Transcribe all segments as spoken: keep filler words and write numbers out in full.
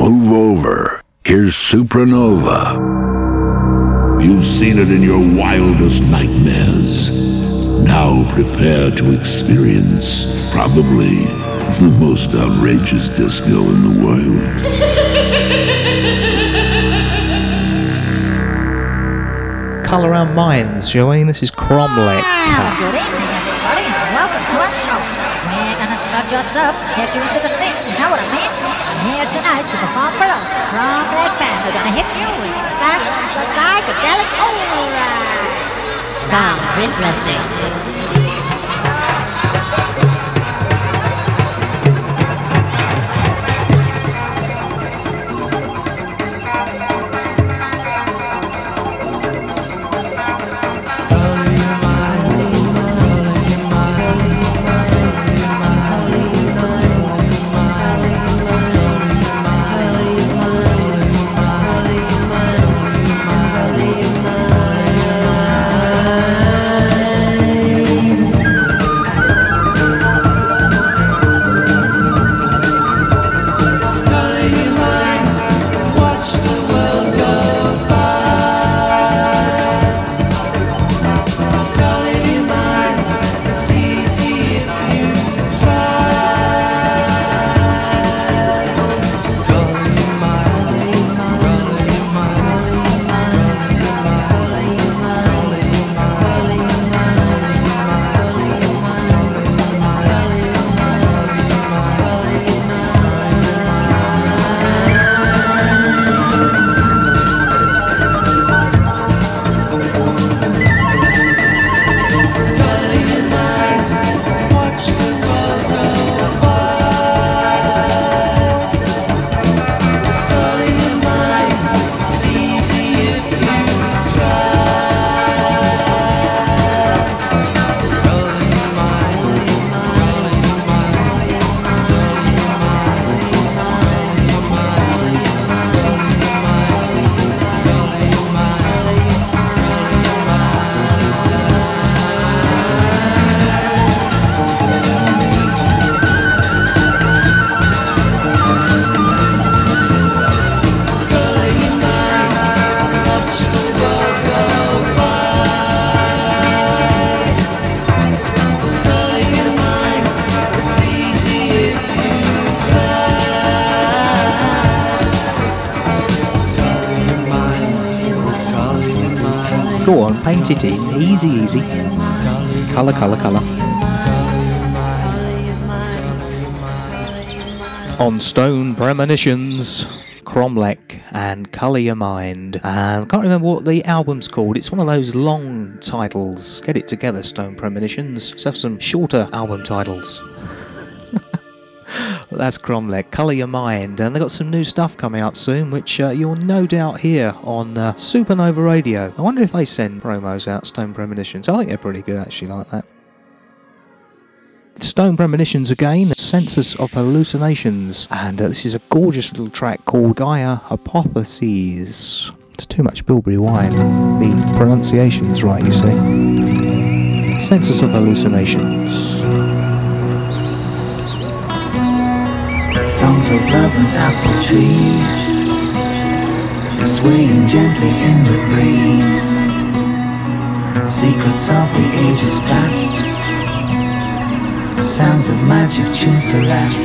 Move over. Here's Supernova. You've seen it in your wildest nightmares. Now prepare to experience probably the most outrageous disco in the world. Colour our minds, shall we? This is Cromlech. Good evening, everybody. Welcome to our show. We're gonna strut your stuff, get you into the scene. You know what I mean? I'm here tonight to perform for us. Cromlech Band. We're gonna hit you with some fast, psychedelic. Alright. Sounds interesting. Go on, paint it in. Easy, easy. Colour, colour, colour. On Stone Premonitions, Cromlech and Colour Your Mind. Um, I can't remember what the album's called. It's one of those long titles. Get it together, Stone Premonitions. Let's have some shorter album titles. That's Cromlech, Colour Your Mind, and they've got some new stuff coming up soon, which uh, you'll no doubt hear on uh, Supernova Radio. I wonder if they send promos out, Stone Premonitions. I think they're pretty good, actually, like that. Stone Premonitions again, Census of Hallucinations, and uh, this is a gorgeous little track called Gaia Hypotheses. It's too much Bilberry wine. The pronunciation's right, you see. Census of Hallucinations. Songs of love and apple trees, swaying gently in the breeze. Secrets of the ages past, sounds of magic tunes to last.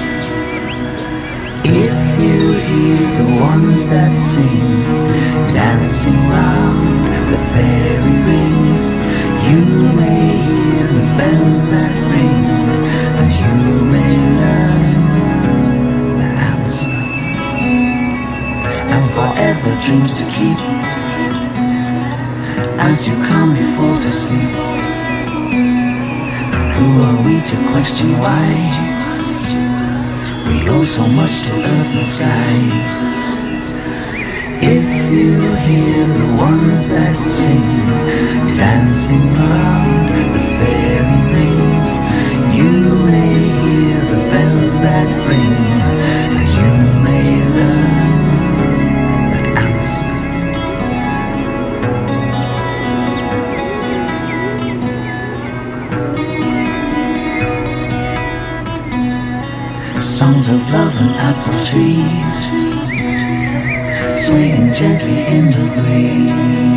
If you hear the ones that sing, dancing round the fairy rings, you may hear the bells that ring, and you may learn forever dreams to keep, as you calmly fall to sleep. Who are we to question why we owe so much to earth and sky? If you hear the ones that sing, dancing round the fairy rings, you may hear the bells that ring, and you may learn songs of love and apple trees, swaying gently in the breeze.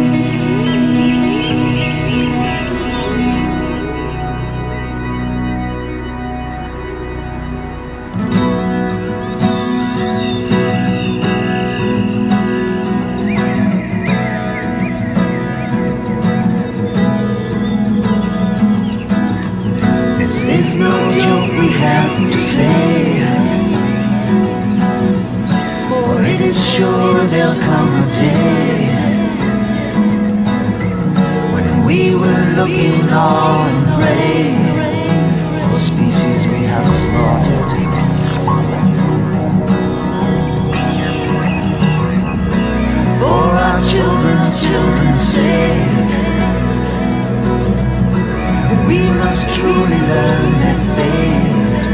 It's no joke, we have to say, for it is sure there'll come a day when we will look in awe and pray for species we have slaughtered. For our children's children's sake, we must truly learn their fate.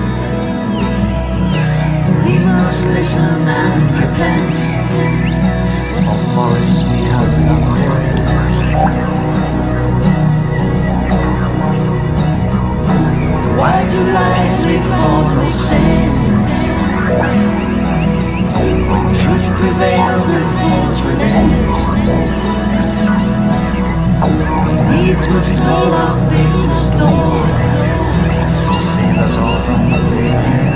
We must listen and repent of forests we have plundered. Why do lies recall no sense when truth prevails and fools relent? Needs must hold our faith restored to save us all from the dead.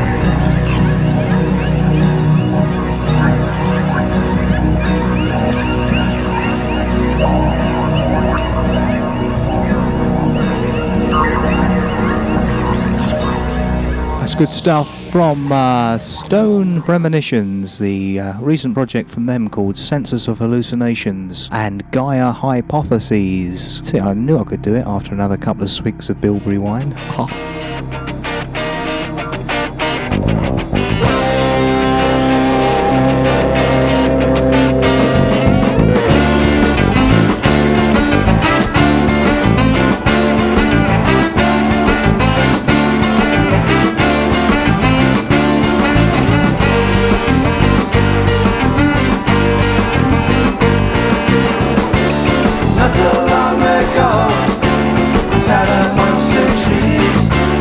That's good stuff from uh, Stone Premonitions, the uh, recent project from them called Census of Hallucinations and Gaia Hypotheses. See, I knew I could do it after another couple of swigs of bilberry wine. Not so long ago, I sat amongst the trees.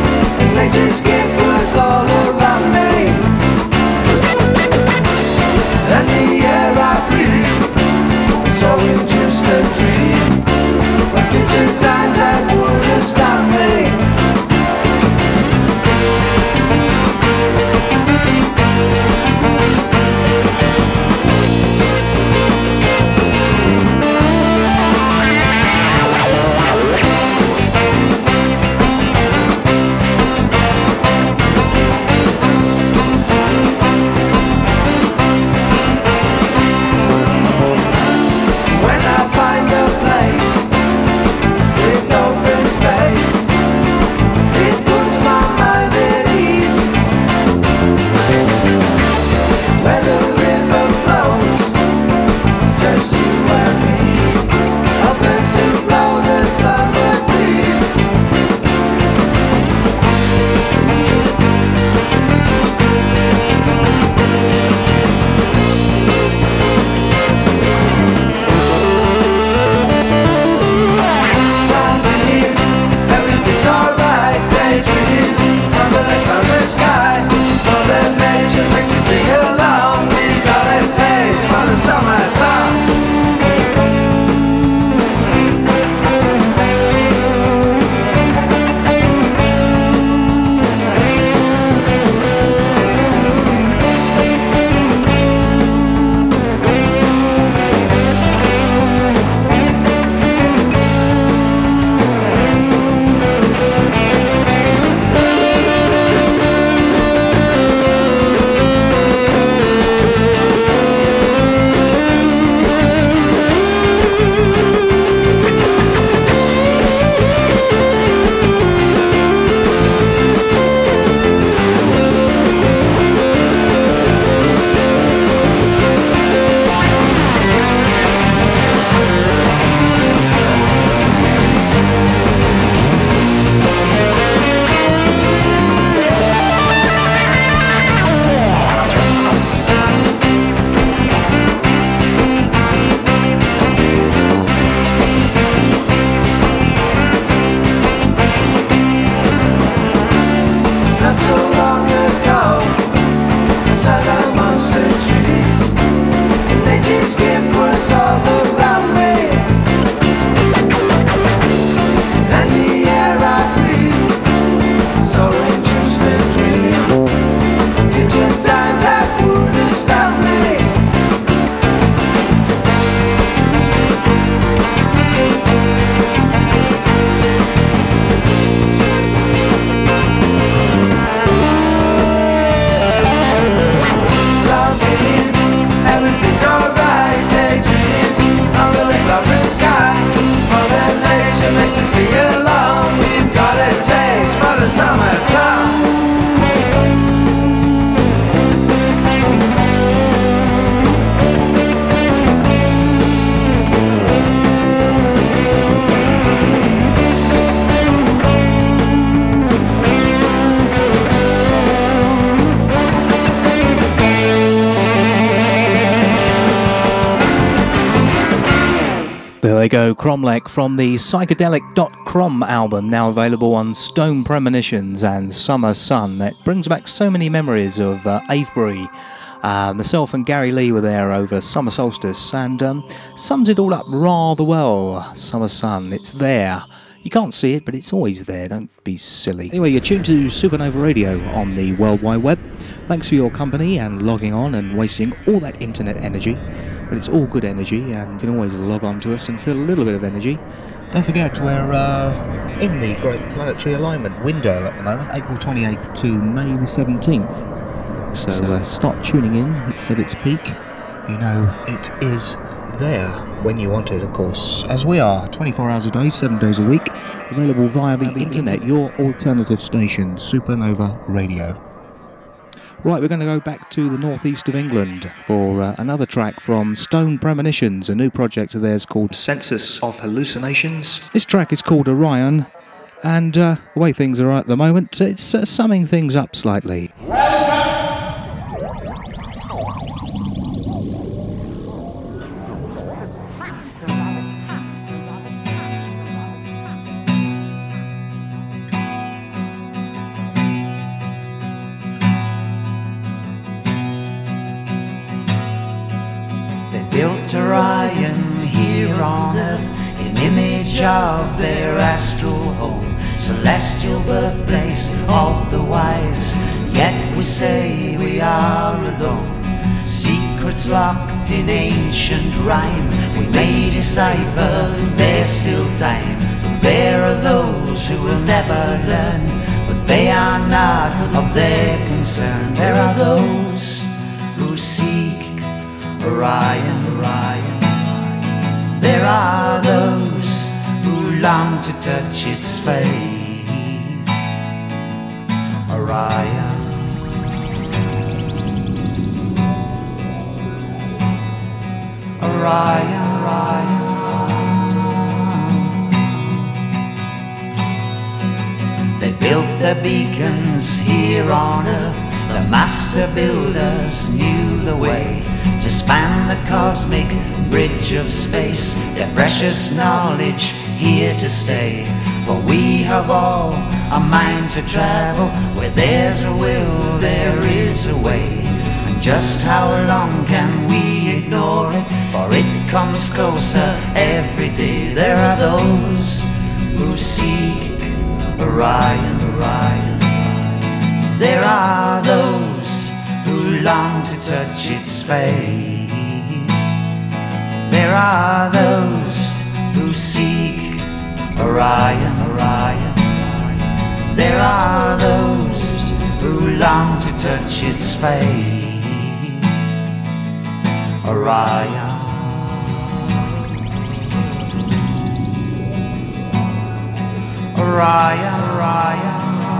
sing along. We've got a taste for the summer sun. There they go, Cromlech from the psychedelic dot com album, now available on Stone Premonitions and Summer Sun. It brings back so many memories of uh, Avebury. Uh, myself and Gary Lee were there over summer solstice, and um, sums it all up rather well. Summer Sun, it's there. You can't see it, but it's always there, don't be silly. Anyway, you're tuned to Supernova Radio on the World Wide Web. Thanks for your company and logging on and wasting all that internet energy. But it's all good energy, and you can always log on to us and feel a little bit of energy. Don't forget, we're uh, in the Great Planetary Alignment window at the moment, April twenty-eighth to May the seventeenth. So uh, start tuning in. It's at its peak. You know, it is there when you want it, of course. As we are, twenty-four hours a day, seven days a week, available via the internet, your alternative station, Supernova Radio. Right, we're going to go back to the northeast of England for uh, another track from Stone Premonitions, a new project of theirs called Census of Hallucinations. This track is called Orion, and uh, the way things are at the moment, it's uh, summing things up slightly. Built Orion here on earth in image of their astral home, celestial birthplace of the wise. Yet we say we are alone, secrets locked in ancient rhyme. We may decipher, there's still time. But there are those who will never learn, but they are not of their concern. There are those who seek Orion, Orion. There are those who long to touch its face. Orion. Orion, Orion. They built their beacons here on earth. The master builders knew the way to span the cosmic bridge of space, their precious knowledge here to stay. For we have all a mind to travel, where there's a will, there is a way. And just how long can we ignore it? For it comes closer every day. There are those who seek Orion, Orion. There are those who long to touch its face. There are those who seek Orion, Orion. There are those who long to touch its face. Orion. Orion, Orion.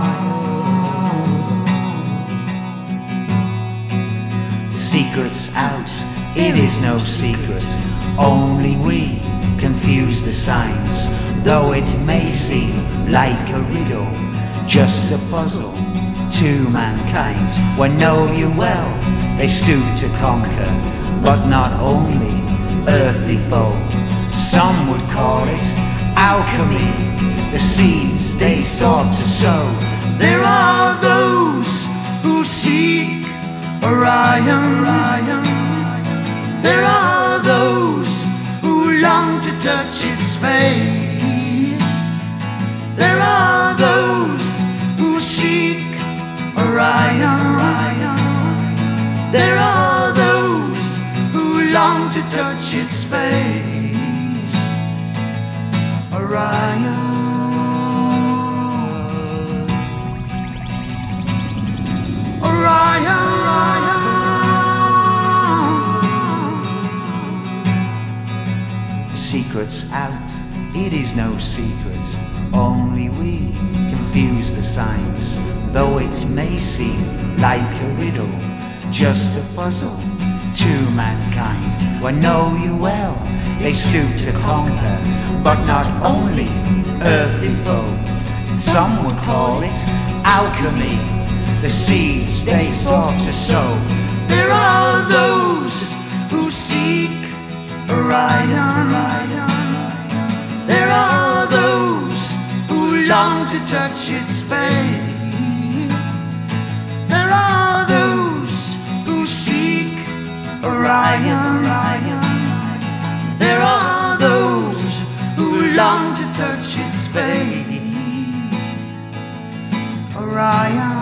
Secrets out, it is no secret. Only we confuse the signs, though it may seem like a riddle, just a puzzle to mankind. When know you well, they stoop to conquer, but not only earthly foe. Some would call it alchemy, the seeds they sought to sow. There are those who seek Orion, Orion. There are those who long to touch its face. There are those who seek Orion, Orion. There are those who long to touch its face. Orion. Orion. Secrets out, It is no secret, only we confuse the signs, though it may seem like a riddle, just a puzzle to mankind. I know you well, they stoop to conquer, but not only earthly foe. Some would call it alchemy, the seeds they sought to sow. There are those who seek Orion. There are those who long to touch its face. There are those who seek Orion. There are those who long to touch its face. Orion.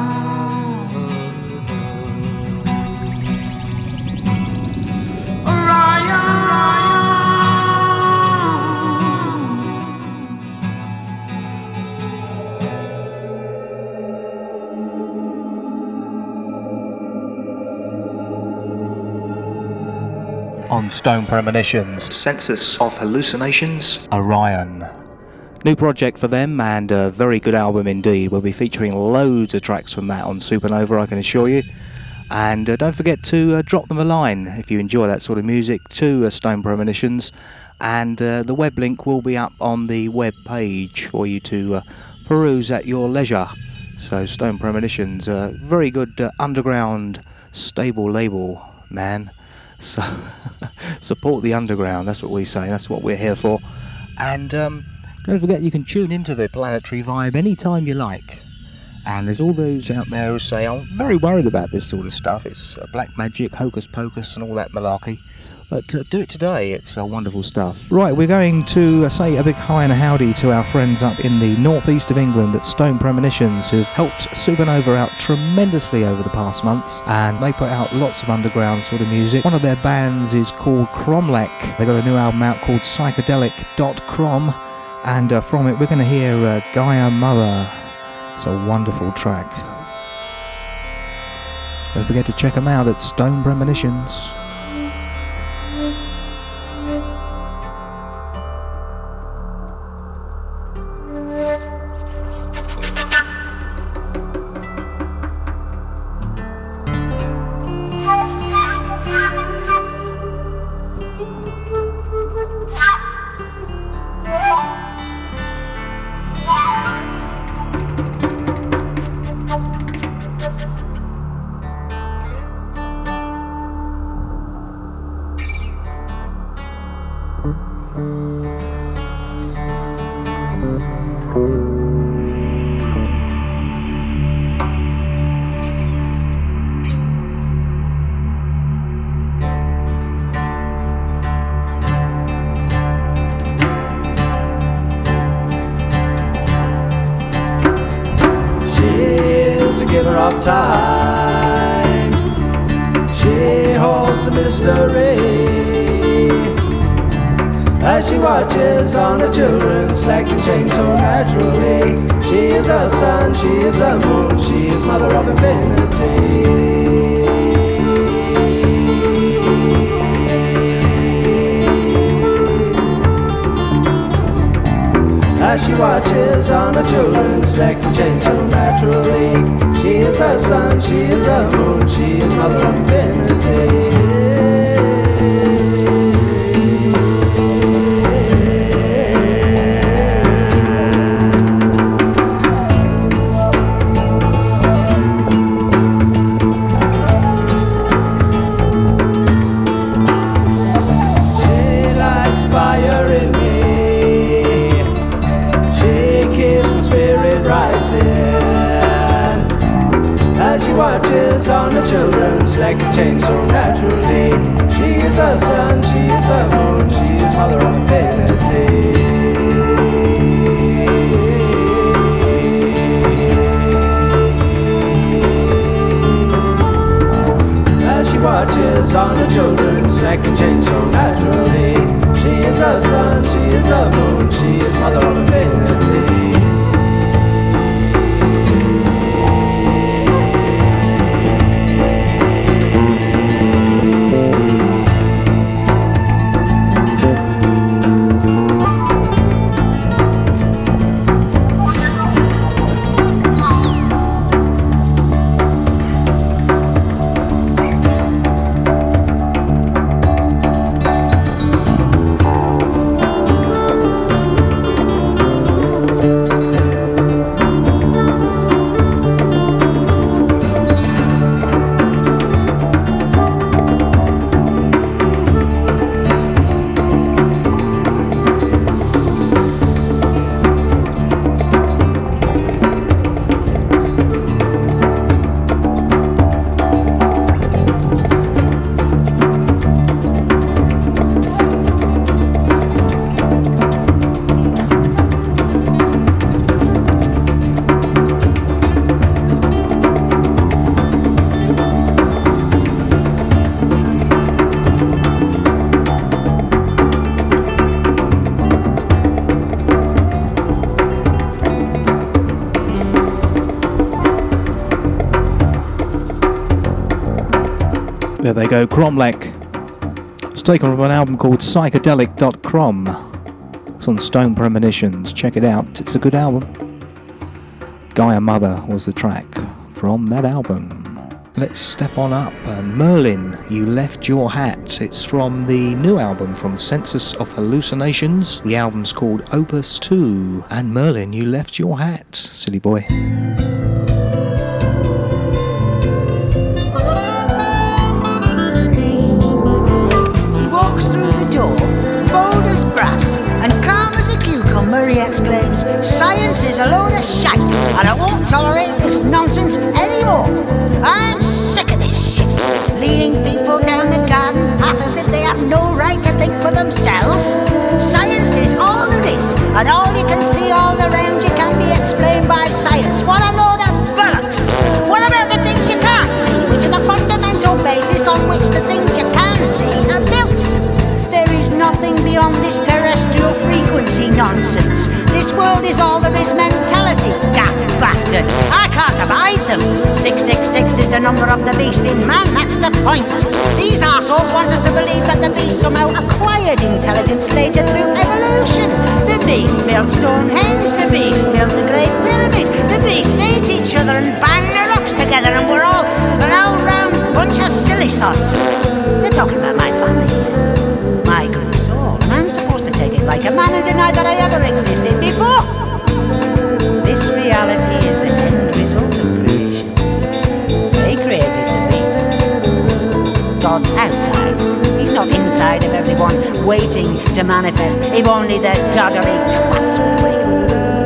On Stone Premonitions, Census of Hallucinations, Orion. New project for them, and a very good album indeed. We'll be featuring loads of tracks from that on Supernova, I can assure you. And uh, don't forget to uh, drop them a line if you enjoy that sort of music to uh, Stone Premonitions. And uh, the web link will be up on the web page for you to uh, peruse at your leisure. So Stone Premonitions, uh, very good uh, underground, stable label, man. So support the underground, that's what we say, that's what we're here for. And um, don't forget you can tune into the Planetary Vibe anytime you like. And there's all those out there who say, I'm very worried about this sort of stuff, it's uh, black magic, hocus pocus and all that malarkey. But uh, do it today, it's uh, wonderful stuff. Right, we're going to uh, say a big hi and a howdy to our friends up in the northeast of England at Stone Premonitions, who've helped Supernova out tremendously over the past months, and they put out lots of underground sort of music. One of their bands is called Cromlech. They've got a new album out called psychedelic dot crom, and uh, from it we're going to hear uh, Gaia Mother. It's a wonderful track. Don't forget to check them out at Stone Premonitions. Time. She holds a mystery as she watches on the children slack and change so naturally. She is a sun, she is a moon, she is mother of infinity. As she watches on the children slack and change so naturally. She is a sun, she is a moon, she is mother of infinity. She lights fire in me. She keeps the spirit rising. As she watches on the children slack and change so naturally. She is a sun, she is a moon, she is mother of infinity. As she watches on the children slack and change so naturally. She is a sun, she is a moon, she is mother of infinity. There they go, Cromlech. It's taken from an album called Psychedelic dot com. It's on Stone Premonitions. Check it out. It's a good album. Gaia Mother was the track from that album. Let's step on up. And Merlin, You Left Your Hat. It's from the new album from Census of Hallucinations. The album's called Opus two. And Merlin, You Left Your Hat. Silly boy. He walks through the door, bold as brass, and calm as a cucumber, he exclaims, "Science is a load of shite, and I won't tolerate this nonsense anymore. I'm sick of this shit, leading people down the garden path as if they have no right to think for themselves. Science is all there is, and all you can see all around you can be explained by science. What a load of bollocks! What about the things you can't see, which are the fundamental basis on which the things you can see are built? There is nothing beyond this terrestrial frequency nonsense. This world is all there is mentality, daft bastards. I can't abide them. six six six is the number of the beast in man, that's the point. These arseholes want us to believe that the beast somehow acquired intelligence later through evolution. The beast built Stonehenge, the beast built the Great Pyramid, the beasts ate each other and banged the rocks together, and we're all an all-round bunch of silly sods. They're talking about my family here. My great soul, and I'm supposed to take it like a man and deny that I ever existed before. This reality is the end result of creation. They created the beast. God's outside. He's not inside of everyone, waiting to manifest. If only the doddery twats would wake up.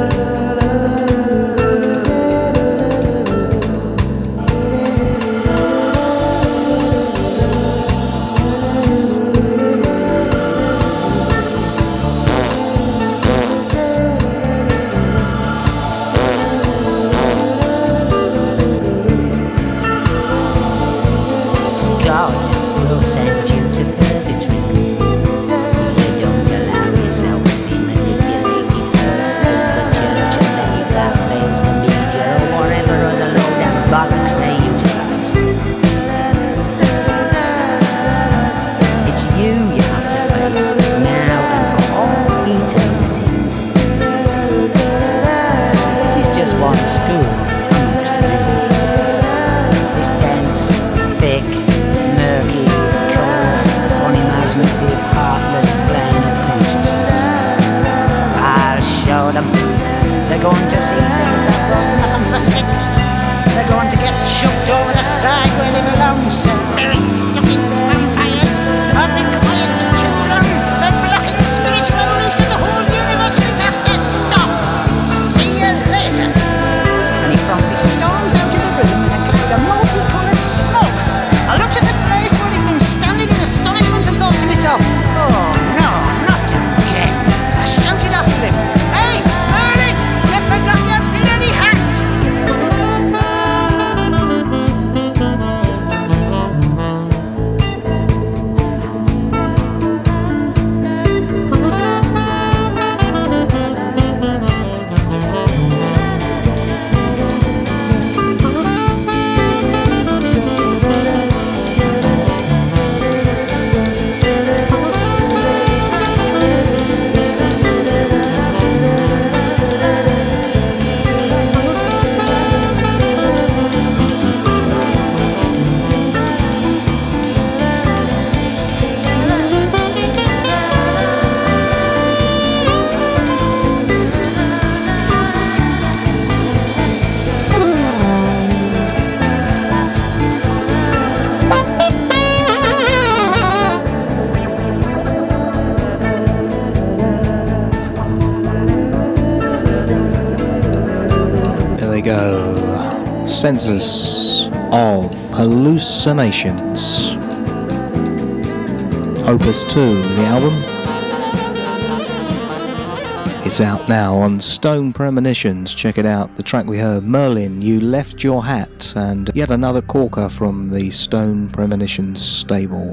Census of Hallucinations. Opus two, the album. It's out now on Stone Premonitions. Check it out. The track we heard, Merlin, You Left Your Hat, and yet another corker from the Stone Premonitions stable.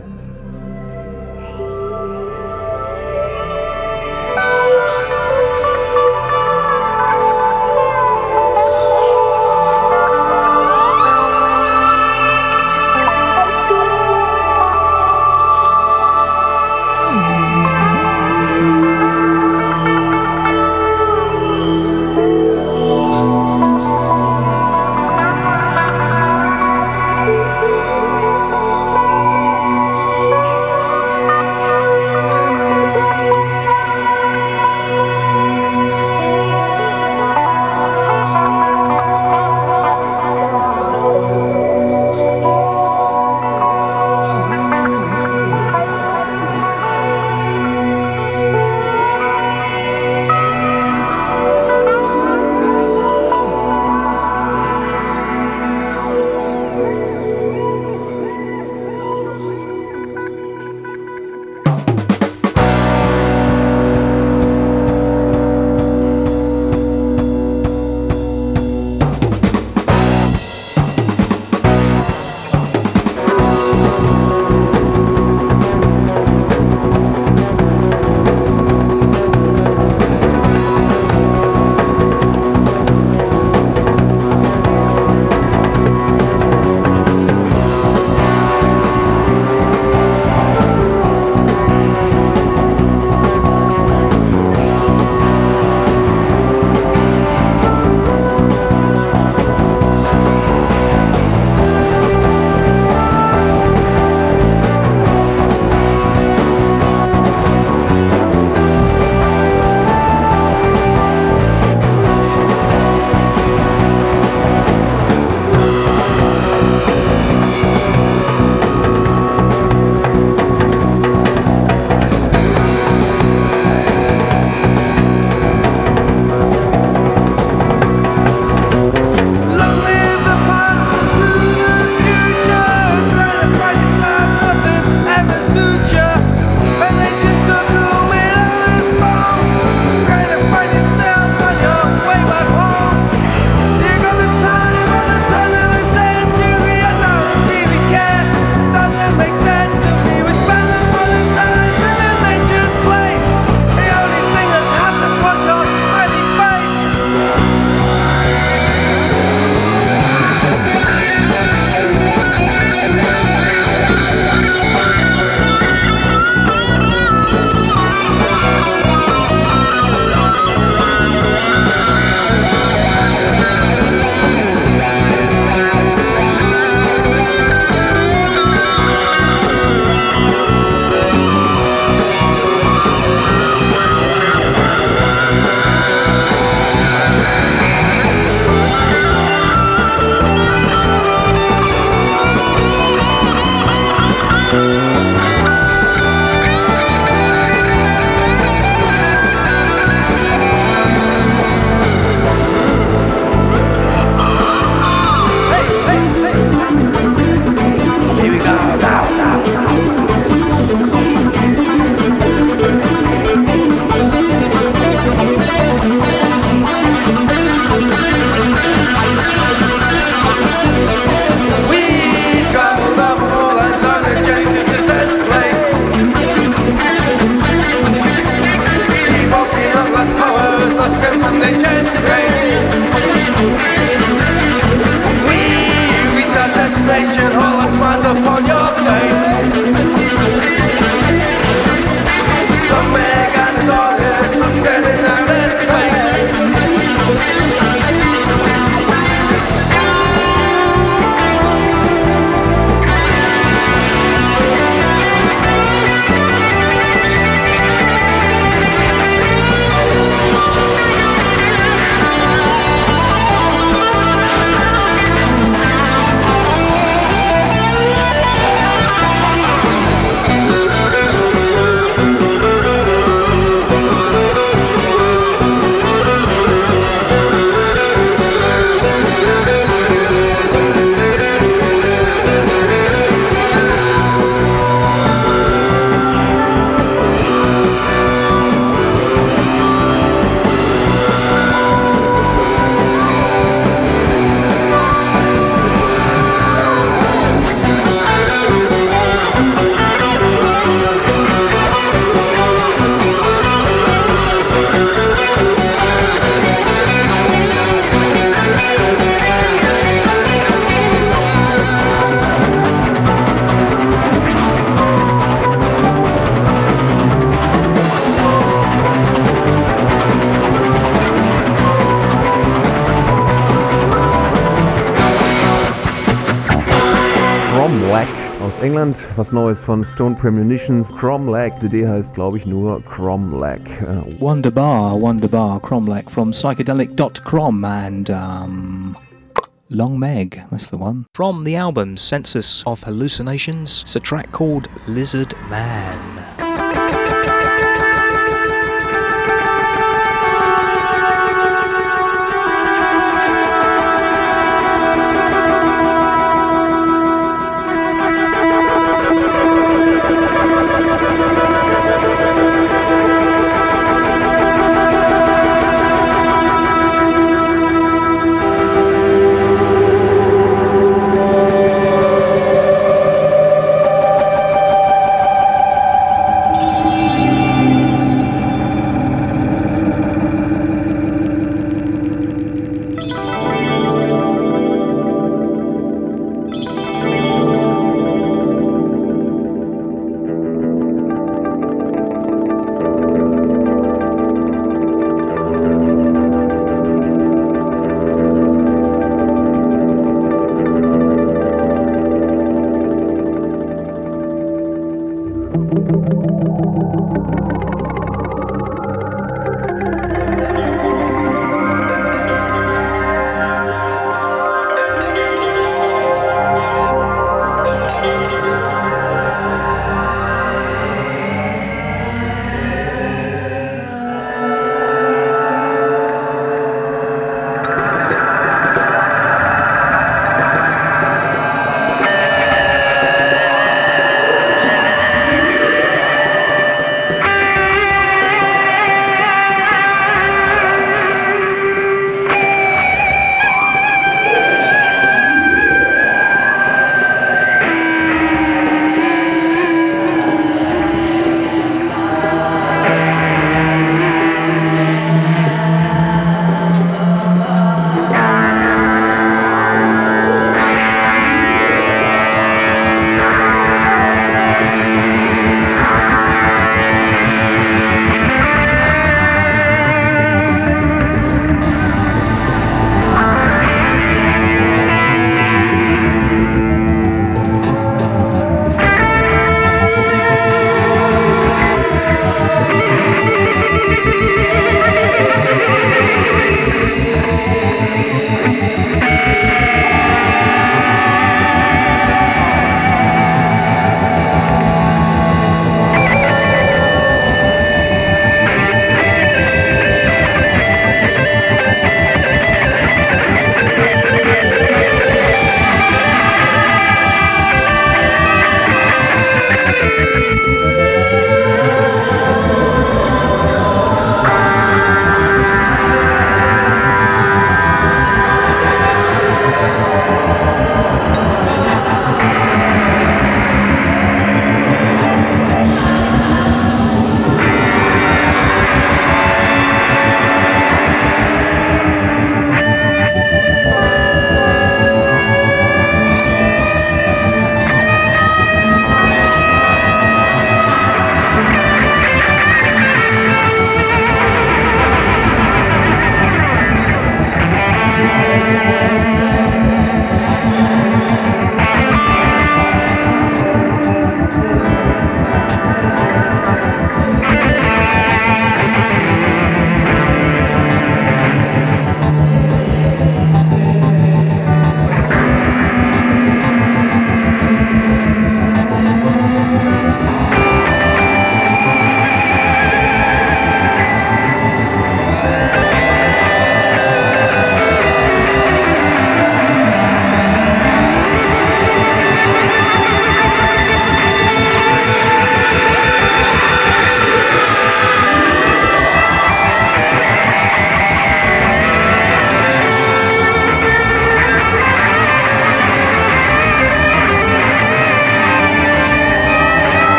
Aus England, was Neues von Stone Premonitions. Cromlech, C D heißt glaube ich nur Cromlech. Uh, Wonderbar, Wonderbar, Cromlech from psychedelic dot com and um, Long Meg, that's the one. From the album Census of Hallucinations, it's a track called Lizard Man.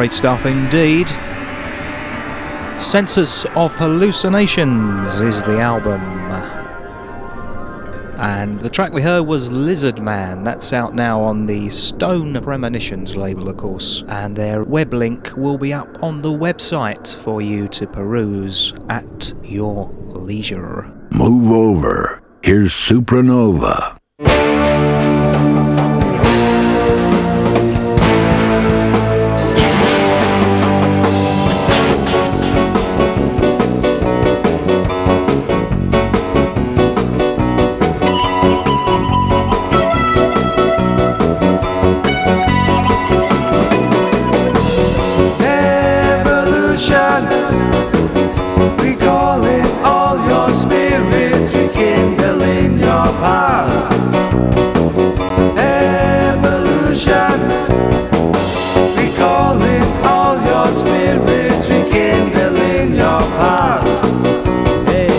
Great stuff indeed. Census of Hallucinations is the album. And the track we heard was Lizard Man. That's out now on the Stone Premonitions label, of course. And their web link will be up on the website for you to peruse at your leisure. Move over. Here's Supernova. We call it all your spirits rekindle in your past. Evolution. We call it all your spirits rekindle in your past. Hey.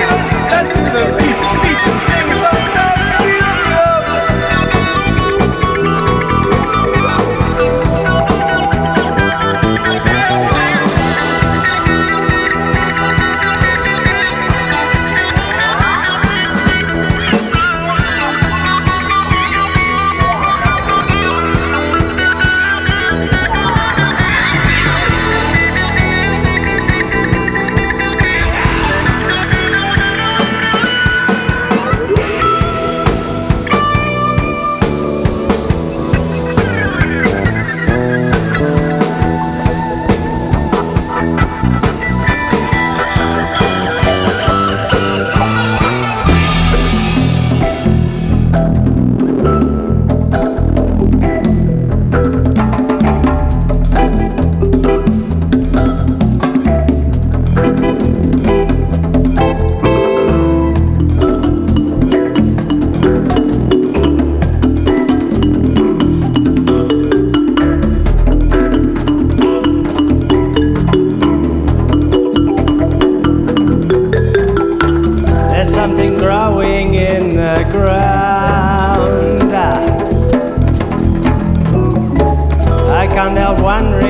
Let's do the beef, beat and sing songs of freedom.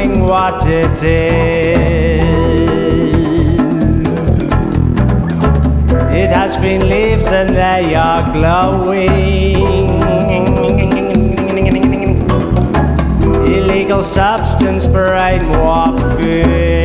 wondering what it is. It has green leaves and they are glowing. Illegal substance, brainwashing.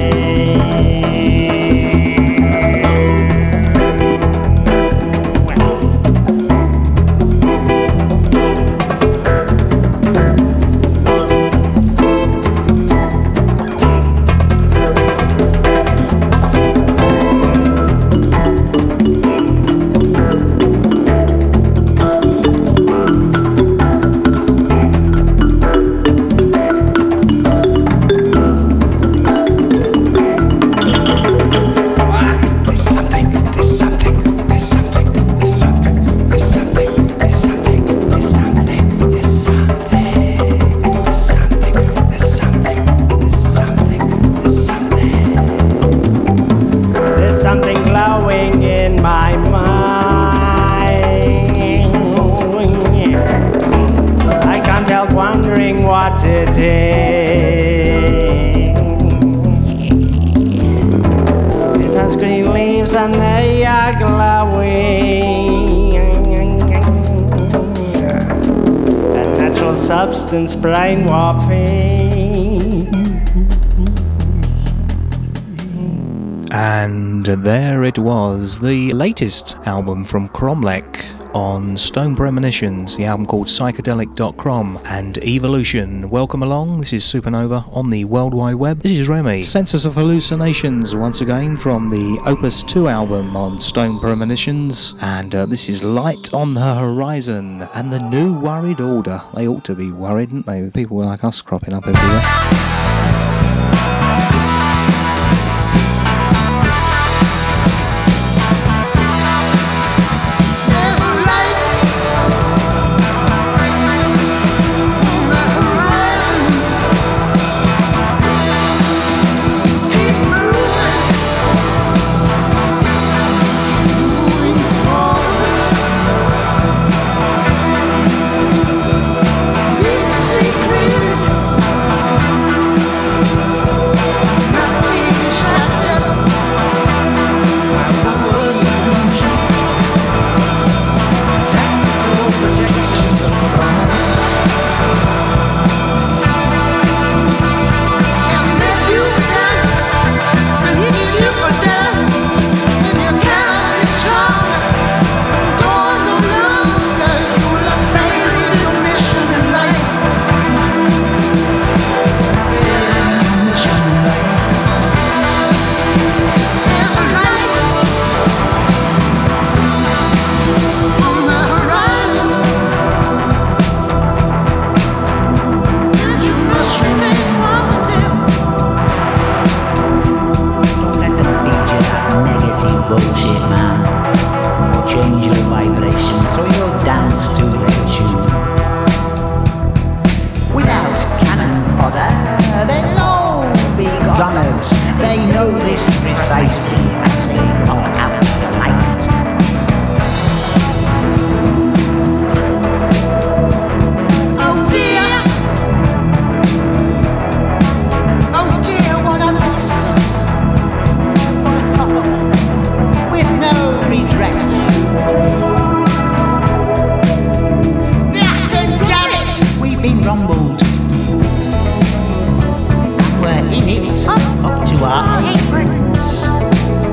Substance brainwashing. And there it was, the latest album from Cromlech on Stone Premonitions, the album called Psychedelic dot com and Evolution. Welcome along, this is Supernova on the World Wide Web. This is Remy. Census of Hallucinations once again from the Opus two album on Stone Premonitions, and uh, this is Light on the Horizon and the New Worried Order. They ought to be worried, don't they, with people like us cropping up everywhere. Up to our aprons.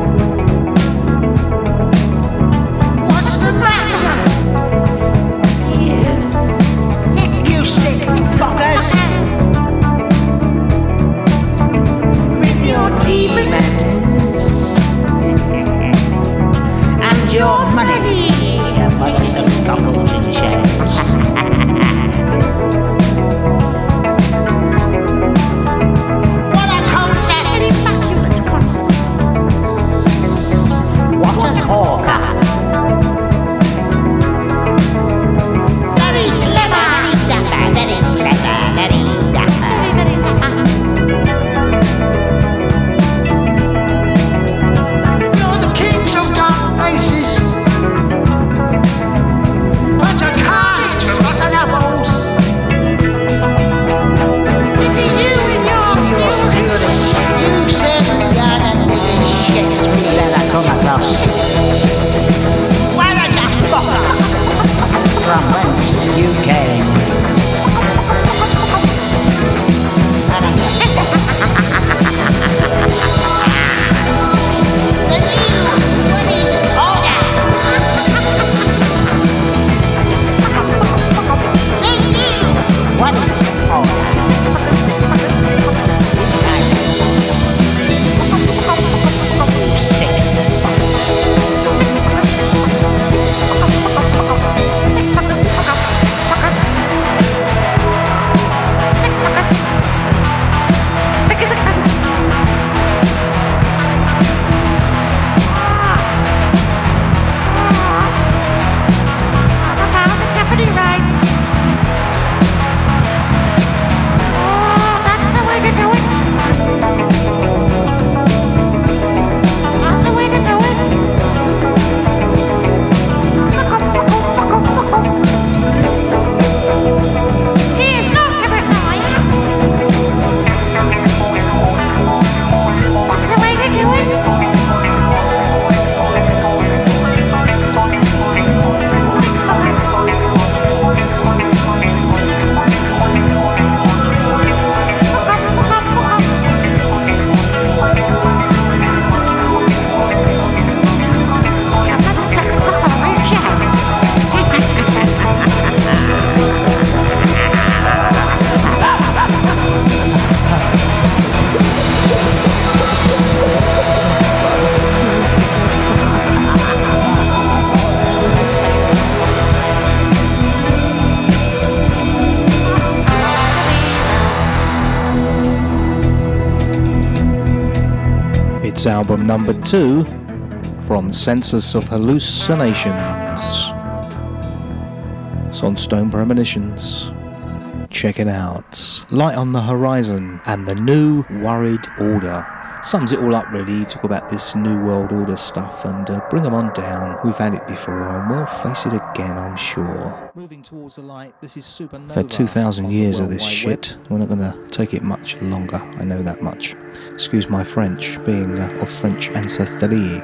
It's album number two from Census of Hallucinations. It's on Stone Premonitions. Check it out. Light on the Horizon and the New Worried Order. Sums it all up really. Talk about this New World Order stuff and uh, bring them on down. We've had it before and we'll face it again, I'm sure. Moving towards the light, this is Supernova. We've had two thousand years of this shit. We're not going to take it much longer, I know that much. Excuse my French, being uh, of French ancestry.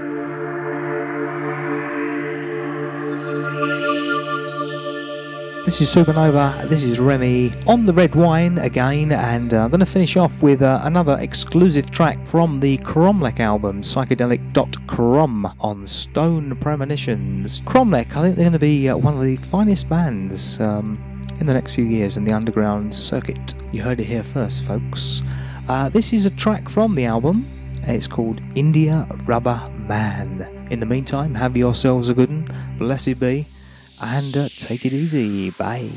This is Supernova, this is Remy on the red wine again, and uh, I'm going to finish off with uh, another exclusive track from the Cromlech album, psychedelic dot com, on Stone Premonitions. Cromlech, I think they're going to be uh, one of the finest bands um, in the next few years in the underground circuit. You heard it here first, folks. Uh, this is a track from the album, it's called India Rubber Man. In the meantime, have yourselves a good one, blessed be. And uh, take it easy. Bye.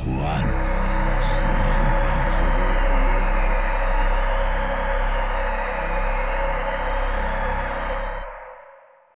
one.